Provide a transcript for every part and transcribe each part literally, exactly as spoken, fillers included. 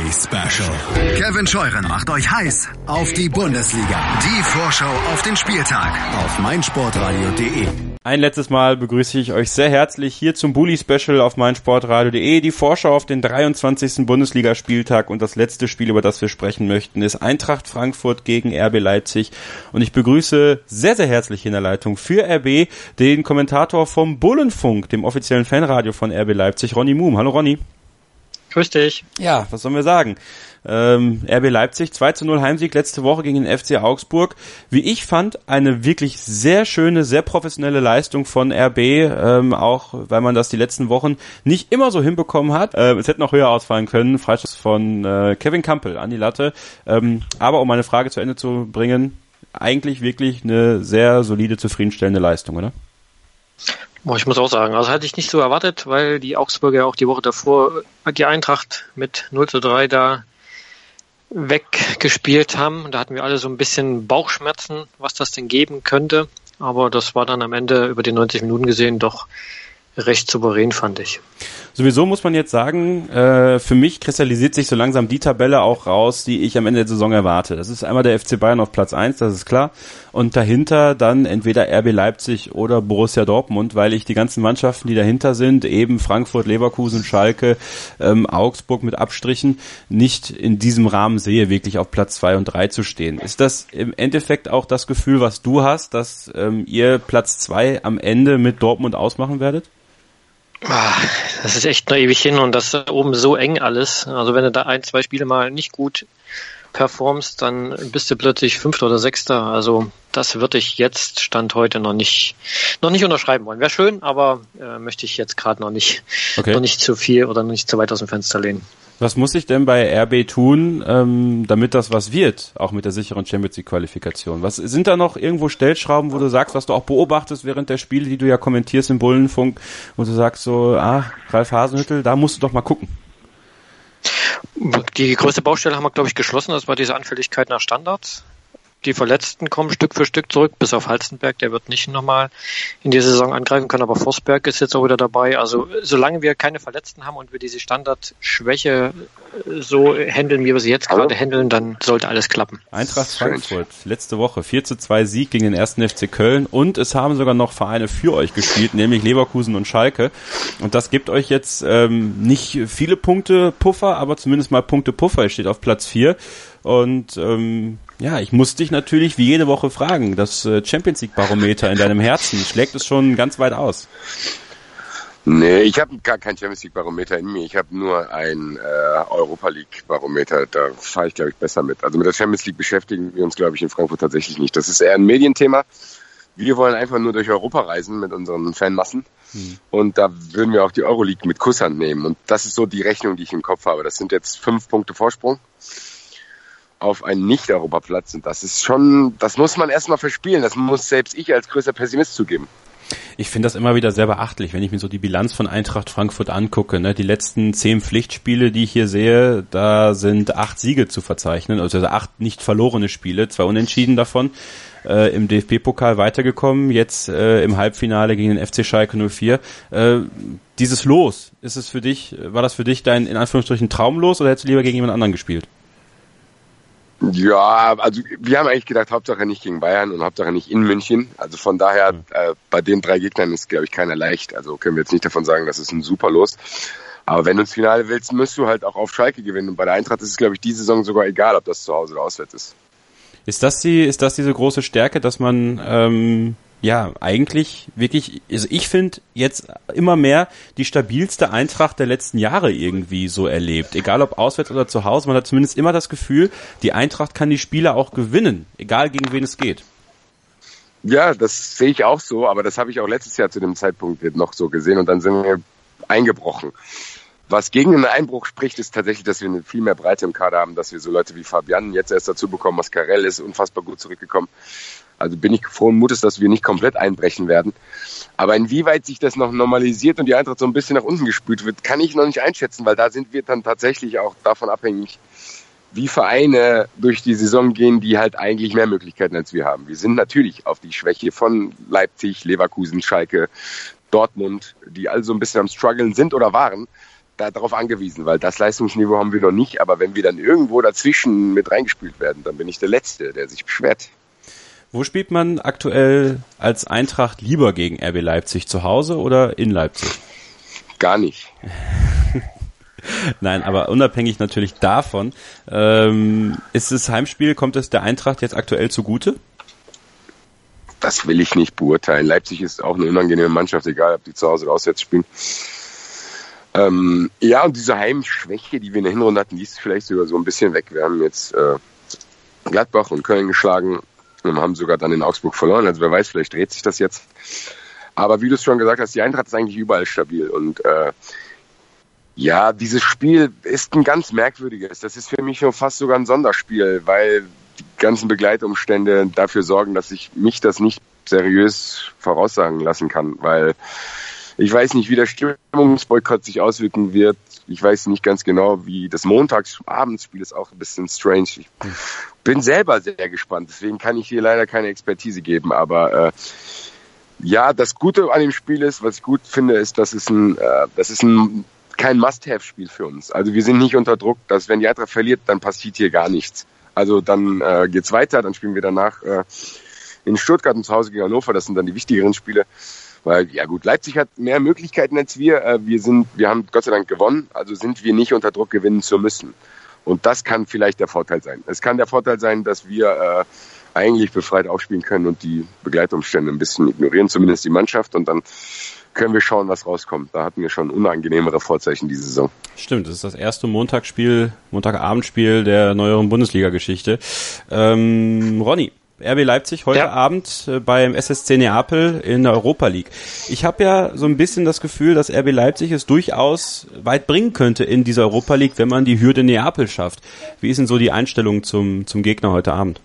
Bully Special. Kevin Scheuren macht euch heiß auf die Bundesliga. Die Vorschau auf den Spieltag auf meinsportradio punkt de. Ein letztes Mal begrüße ich euch sehr herzlich hier zum Bully Special auf meinsportradio punkt de. Die Vorschau auf den dreiundzwanzigsten Bundesligaspieltag und das letzte Spiel, über das wir sprechen möchten, ist Eintracht Frankfurt gegen R B Leipzig. Und ich begrüße sehr, sehr herzlich in der Leitung für R B den Kommentator vom Bullenfunk, dem offiziellen Fanradio von R B Leipzig, Ronny Muhm. Hallo Ronny. Grüß dich. Ja, was sollen wir sagen? Ähm, R B Leipzig, zwei zu null Heimsieg letzte Woche gegen den F C Augsburg. Wie ich fand, eine wirklich sehr schöne, sehr professionelle Leistung von R B, ähm, auch weil man das die letzten Wochen nicht immer so hinbekommen hat. Äh, es hätte noch höher ausfallen können. Freistoß von äh, Kevin Kampel an die Latte. Ähm, aber um meine Frage zu Ende zu bringen, eigentlich wirklich eine sehr solide, zufriedenstellende Leistung, oder? Ich muss auch sagen, also hatte ich nicht so erwartet, weil die Augsburger auch die Woche davor die Eintracht mit null zu drei da weggespielt haben. Da hatten wir alle so ein bisschen Bauchschmerzen, was das denn geben könnte. Aber das war dann am Ende über die neunzig Minuten gesehen doch recht souverän, fand ich. Sowieso muss man jetzt sagen, äh, für mich kristallisiert sich so langsam die Tabelle auch raus, die ich am Ende der Saison erwarte. Das ist einmal der F C Bayern auf Platz eins, das ist klar. Und dahinter dann entweder R B Leipzig oder Borussia Dortmund, weil ich die ganzen Mannschaften, die dahinter sind, eben Frankfurt, Leverkusen, Schalke, ähm, Augsburg mit Abstrichen, nicht in diesem Rahmen sehe, wirklich auf Platz zwei und drei zu stehen. Ist das im Endeffekt auch das Gefühl, was du hast, dass ähm, ihr Platz zwei am Ende mit Dortmund ausmachen werdet? Das ist echt noch ewig hin und das ist oben so eng alles. Also wenn du da ein, zwei Spiele mal nicht gut performst, dann bist du plötzlich Fünfter oder Sechster. Also das würde ich jetzt, Stand heute, noch nicht noch nicht unterschreiben wollen. Wäre schön, aber äh, möchte ich jetzt gerade noch nicht okay. noch nicht zu viel oder noch nicht zu weit aus dem Fenster lehnen. Was muss ich denn bei R B tun, ähm, damit das was wird, auch mit der sicheren Champions-League-Qualifikation? Was sind da noch irgendwo Stellschrauben, wo du sagst, was du auch beobachtest während der Spiele, die du ja kommentierst im Bullenfunk, wo du sagst so, ah, Ralf Hasenhüttl, da musst du doch mal gucken. Die größte Baustelle haben wir, glaube ich, geschlossen. Das war diese Anfälligkeit nach Standards. Die Verletzten kommen Stück für Stück zurück, bis auf Halstenberg, der wird nicht nochmal in die Saison angreifen können, aber Forsberg ist jetzt auch wieder dabei. Also solange wir keine Verletzten haben und wir diese Standardschwäche so handeln, wie wir sie jetzt gerade handeln, dann sollte alles klappen. Eintracht Frankfurt, letzte Woche vier zu zwei Sieg gegen den ersten F C Köln und es haben sogar noch Vereine für euch gespielt, nämlich Leverkusen und Schalke. Und das gibt euch jetzt ähm, nicht viele Punkte Puffer, aber zumindest mal Punkte Puffer. Ihr steht auf Platz vier und ähm, ja, ich muss dich natürlich wie jede Woche fragen, das Champions League Barometer in deinem Herzen, schlägt es schon ganz weit aus? Nee, ich habe gar kein Champions League Barometer in mir, ich habe nur ein äh, Europa League Barometer, da fahre ich glaube ich besser mit. Also mit der Champions League beschäftigen wir uns glaube ich in Frankfurt tatsächlich nicht. Das ist eher ein Medienthema. Wir wollen einfach nur durch Europa reisen mit unseren Fanmassen hm. und da würden wir auch die Euroleague mit Kusshand nehmen und das ist so die Rechnung, die ich im Kopf habe. Das sind jetzt fünf Punkte Vorsprung auf einen Nicht-Europaplatz und das ist schon, das muss man erstmal verspielen, das muss selbst ich als größter Pessimist zugeben. Ich finde das immer wieder sehr beachtlich, wenn ich mir so die Bilanz von Eintracht Frankfurt angucke. Ne? Die letzten zehn Pflichtspiele, die ich hier sehe, da sind acht Siege zu verzeichnen, also acht nicht verlorene Spiele, zwei Unentschieden davon. Äh, im D F B-Pokal weitergekommen, jetzt äh, im Halbfinale gegen den F C Schalke null vier. Äh, dieses Los, ist es für dich, war das für dich dein in Anführungsstrichen Traumlos oder hättest du lieber gegen jemand anderen gespielt? Ja, also wir haben eigentlich gedacht, Hauptsache nicht gegen Bayern und Hauptsache nicht in München. Also von daher, äh, bei den drei Gegnern ist, glaube ich, keiner leicht. Also können wir jetzt nicht davon sagen, das ist ein super Los. Aber wenn du ins Finale willst, musst du halt auch auf Schalke gewinnen. Und bei der Eintracht ist es, glaube ich, die Saison sogar egal, ob das zu Hause oder auswärts ist. Ist das die, ist das diese große Stärke, dass man ähm, ja eigentlich wirklich, also ich finde jetzt immer mehr die stabilste Eintracht der letzten Jahre irgendwie so erlebt. Egal ob auswärts oder zu Hause, man hat zumindest immer das Gefühl, die Eintracht kann die Spiele auch gewinnen, egal gegen wen es geht. Ja, das sehe ich auch so, aber das habe ich auch letztes Jahr zu dem Zeitpunkt noch so gesehen und dann sind wir eingebrochen. Was gegen einen Einbruch spricht, ist tatsächlich, dass wir eine viel mehr Breite im Kader haben, dass wir so Leute wie Fabian jetzt erst dazu bekommen, Mascarell ist unfassbar gut zurückgekommen. Also bin ich frohen Mutes, dass wir nicht komplett einbrechen werden. Aber inwieweit sich das noch normalisiert und die Eintracht so ein bisschen nach unten gespült wird, kann ich noch nicht einschätzen, weil da sind wir dann tatsächlich auch davon abhängig, wie Vereine durch die Saison gehen, die halt eigentlich mehr Möglichkeiten als wir haben. Wir sind natürlich auf die Schwäche von Leipzig, Leverkusen, Schalke, Dortmund, die alle so ein bisschen am Struggeln sind oder waren, da, darauf angewiesen, weil das Leistungsniveau haben wir noch nicht. Aber wenn wir dann irgendwo dazwischen mit reingespielt werden, dann bin ich der Letzte, der sich beschwert. Wo spielt man aktuell als Eintracht lieber gegen R B Leipzig, zu Hause oder in Leipzig? Gar nicht. Nein, aber unabhängig natürlich davon, ähm, ist das Heimspiel, kommt es der Eintracht jetzt aktuell zugute? Das will ich nicht beurteilen. Leipzig ist auch eine unangenehme Mannschaft, egal ob die zu Hause oder auswärts spielen. Ähm, ja, und diese Heimschwäche, die wir in der Hinrunde hatten, die ist vielleicht sogar so ein bisschen weg. Wir haben jetzt äh, Gladbach und Köln geschlagen und haben sogar dann in Augsburg verloren. Also wer weiß, vielleicht dreht sich das jetzt. Aber wie du es schon gesagt hast, die Eintracht ist eigentlich überall stabil. Und äh, ja, dieses Spiel ist ein ganz merkwürdiges. Das ist für mich schon fast sogar ein Sonderspiel, weil die ganzen Begleitumstände dafür sorgen, dass ich mich das nicht seriös voraussagen lassen kann, weil ich weiß nicht, wie der Stimmungsboykott sich auswirken wird. Ich weiß nicht ganz genau, wie das Montagsabendsspiel ist, auch ein bisschen strange. Ich bin selber sehr gespannt, deswegen kann ich hier leider keine Expertise geben. Aber äh, ja, das Gute an dem Spiel ist, was ich gut finde, ist, dass es ein, äh, das ist ein kein Must-Have-Spiel für uns. Also wir sind nicht unter Druck, dass wenn die Eintracht verliert, dann passiert hier gar nichts. Also dann äh, geht's weiter, dann spielen wir danach äh, in Stuttgart und zu Hause gegen Hannover. Das sind dann die wichtigeren Spiele. Weil, ja gut, Leipzig hat mehr Möglichkeiten als wir. Äh, wir sind, wir haben Gott sei Dank gewonnen, also sind wir nicht unter Druck, gewinnen zu müssen. Und das kann vielleicht der Vorteil sein. Es kann der Vorteil sein, dass wir äh, eigentlich befreit aufspielen können und die Begleitumstände ein bisschen ignorieren, zumindest die Mannschaft. Und dann können wir schauen, was rauskommt. Da hatten wir schon unangenehmere Vorzeichen diese Saison. Stimmt, das ist das erste Montagsspiel, Montagabendspiel der neueren Bundesliga-Geschichte. Ähm, Ronny, R B Leipzig heute ja. Abend äh, beim S S C Neapel in der Europa League. Ich habe ja so ein bisschen das Gefühl, dass R B Leipzig es durchaus weit bringen könnte in dieser Europa League, wenn man die Hürde Neapel schafft. Wie ist denn so die Einstellung zum, zum Gegner heute Abend?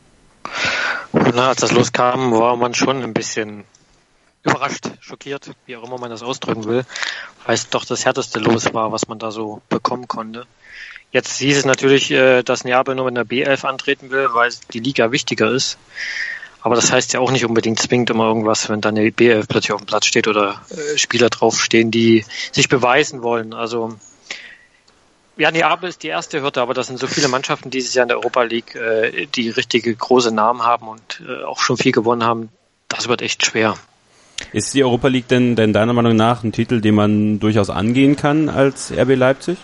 Na, als das loskam, war man schon ein bisschen überrascht, schockiert, wie auch immer man das ausdrücken will, weil es doch das härteste Los war, was man da so bekommen konnte. Jetzt hieß es natürlich, dass Neapel nur mit einer B elf antreten will, weil die Liga wichtiger ist. Aber das heißt ja auch nicht unbedingt zwingend immer irgendwas, wenn dann eine B elf plötzlich auf dem Platz steht oder Spieler draufstehen, die sich beweisen wollen. Also ja, Neapel ist die erste Hürde, aber das sind so viele Mannschaften dieses Jahr in der Europa League, die richtige große Namen haben und auch schon viel gewonnen haben. Das wird echt schwer. Ist die Europa League denn, denn deiner Meinung nach ein Titel, den man durchaus angehen kann als R B Leipzig?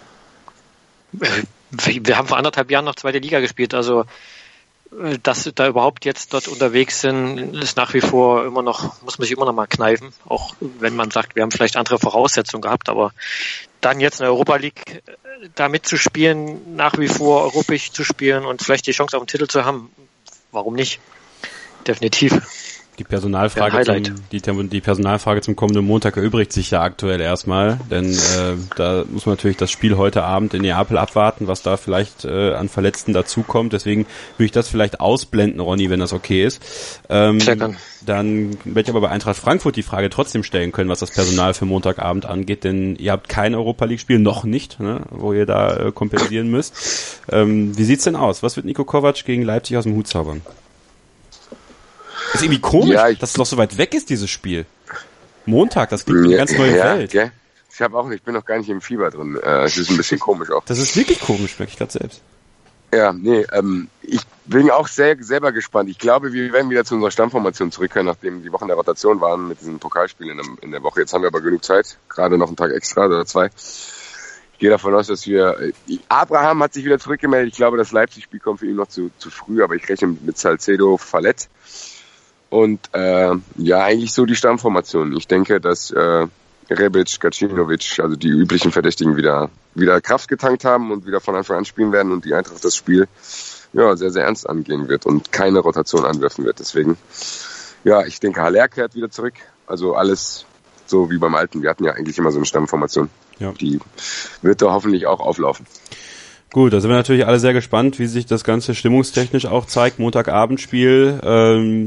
Wir haben vor anderthalb Jahren noch zweite Liga gespielt, also dass da überhaupt jetzt dort unterwegs sind, ist nach wie vor immer noch, muss man sich immer noch mal kneifen, auch wenn man sagt, wir haben vielleicht andere Voraussetzungen gehabt, aber dann jetzt in der Europa League da mitzuspielen, nach wie vor europäisch zu spielen und vielleicht die Chance auf den Titel zu haben, warum nicht? Definitiv. Die Personalfrage, ja, zum, die, die Personalfrage zum kommenden Montag erübrigt sich ja aktuell erstmal, denn äh, da muss man natürlich das Spiel heute Abend in Neapel abwarten, was da vielleicht äh, an Verletzten dazukommt. Deswegen würde ich das vielleicht ausblenden, Ronny, wenn das okay ist. Ähm, dann werde ich aber bei Eintracht Frankfurt die Frage trotzdem stellen können, was das Personal für Montagabend angeht, denn ihr habt kein Europa-League-Spiel, noch nicht, ne, wo ihr da äh, kompensieren müsst. Ähm, wie sieht's denn aus? Was wird Niko Kovac gegen Leipzig aus dem Hut zaubern? Das ist irgendwie komisch, ja, dass es noch so weit weg ist, dieses Spiel. Montag, das klingt eine ganz neue ja, Welt. Ja. Ich habe auch, ich bin noch gar nicht im Fieber drin. Es ist ein bisschen komisch auch. Das ist wirklich komisch, merke ich gerade selbst. Ja, nee, ähm, ich bin auch sehr selber gespannt. Ich glaube, wir werden wieder zu unserer Stammformation zurückkehren, nachdem die Wochen der Rotation waren mit diesen Pokalspielen in, in der Woche. Jetzt haben wir aber genug Zeit, gerade noch einen Tag extra oder zwei. Ich gehe davon aus, dass wir... Abraham hat sich wieder zurückgemeldet. Ich glaube, das Leipzig-Spiel kommt für ihn noch zu, zu früh, aber ich rechne mit Salcedo, Fallett. Und äh, ja, eigentlich so die Stammformation. Ich denke, dass äh, Rebic, Gacinovic, also die üblichen Verdächtigen, wieder wieder Kraft getankt haben und wieder von Anfang an spielen werden und die Eintracht das Spiel ja sehr, sehr ernst angehen wird und keine Rotation anwerfen wird. Deswegen, ja, ich denke, Haller kehrt wieder zurück. Also alles so wie beim Alten. Wir hatten ja eigentlich immer so eine Stammformation. Ja. Die wird da hoffentlich auch auflaufen. Gut, da sind wir natürlich alle sehr gespannt, wie sich das Ganze stimmungstechnisch auch zeigt. Montagabendspiel. Ähm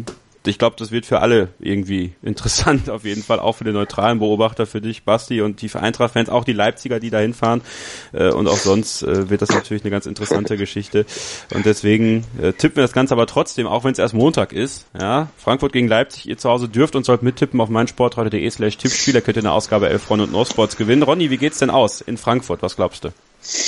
ich glaube, das wird für alle irgendwie interessant, auf jeden Fall, auch für den neutralen Beobachter, für dich, Basti, und die Eintracht-Fans, auch die Leipziger, die da hinfahren, äh, und auch sonst äh, wird das natürlich eine ganz interessante Geschichte, und deswegen äh, tippen wir das Ganze aber trotzdem, auch wenn es erst Montag ist, ja, Frankfurt gegen Leipzig, ihr zu Hause dürft und sollt mittippen auf meinsportradio.de slash Tippspiel, da könnt ihr eine Ausgabe elf Freunde und No Sports gewinnen. Ronny, wie geht's denn aus in Frankfurt, was glaubst du?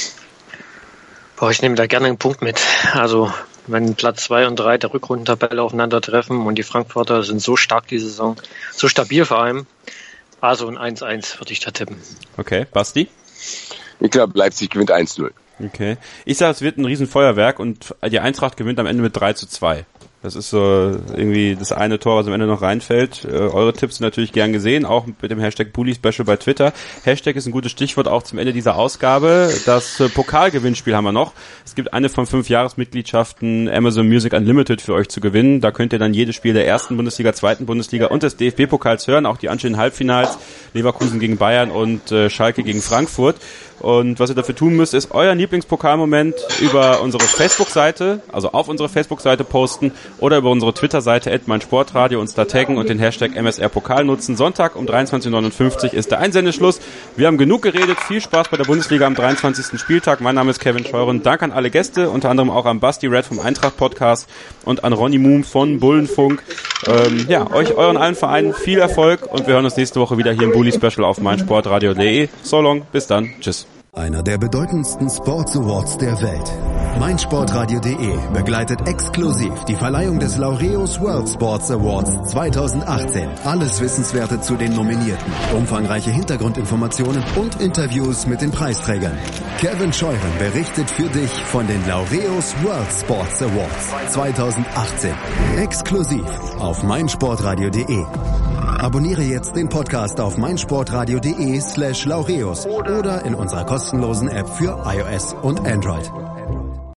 Boah, ich nehme da gerne einen Punkt mit, also wenn Platz zwei und drei der Rückrundentabelle aufeinandertreffen und die Frankfurter sind so stark die Saison, so stabil vor allem, also ein eins eins würde ich da tippen. Okay, Basti? Ich glaube, Leipzig gewinnt eins null. Okay. Ich sage, es wird ein Riesenfeuerwerk und die Eintracht gewinnt am Ende mit drei zu zwei. Das ist so irgendwie das eine Tor, was am Ende noch reinfällt. Äh, eure Tipps sind natürlich gern gesehen, auch mit dem Hashtag Bully Special bei Twitter. Hashtag ist ein gutes Stichwort auch zum Ende dieser Ausgabe. Das äh, Pokalgewinnspiel haben wir noch. Es gibt eine von fünf Jahresmitgliedschaften Amazon Music Unlimited für euch zu gewinnen. Da könnt ihr dann jedes Spiel der ersten Bundesliga, zweiten Bundesliga und des D F B-Pokals hören, auch die anstehenden Halbfinals, Leverkusen gegen Bayern und äh, Schalke gegen Frankfurt. Und was ihr dafür tun müsst, ist euren Lieblingspokalmoment über unsere Facebook-Seite, also auf unsere Facebook-Seite posten oder über unsere Twitter-Seite at meinsportradio uns da taggen und den Hashtag M S R Pokal nutzen. Sonntag um dreiundzwanzig Uhr neunundfünfzig ist der Einsendeschluss. Wir haben genug geredet. Viel Spaß bei der Bundesliga am dreiundzwanzigsten Spieltag. Mein Name ist Kevin Scheuren. Danke an alle Gäste, unter anderem auch an Basti Red vom Eintracht-Podcast und an Ronny Moom von Bullenfunk. Ähm, ja, euch, euren allen Vereinen viel Erfolg und wir hören uns nächste Woche wieder hier im Bully Special auf meinsportradio punkt de. So long, bis dann. Tschüss. Einer der bedeutendsten Sports Awards der Welt. meinsportradio punkt de begleitet exklusiv die Verleihung des Laureus World Sports Awards zweitausendachtzehn. Alles Wissenswerte zu den Nominierten, umfangreiche Hintergrundinformationen und Interviews mit den Preisträgern. Kevin Scheuren berichtet für dich von den Laureus World Sports Awards zweitausendachtzehn. Exklusiv auf meinsportradio punkt de. Abonniere jetzt den Podcast auf meinsportradio punkt de slash Laureus oder in unserer kostenlosen App für iOS und Android.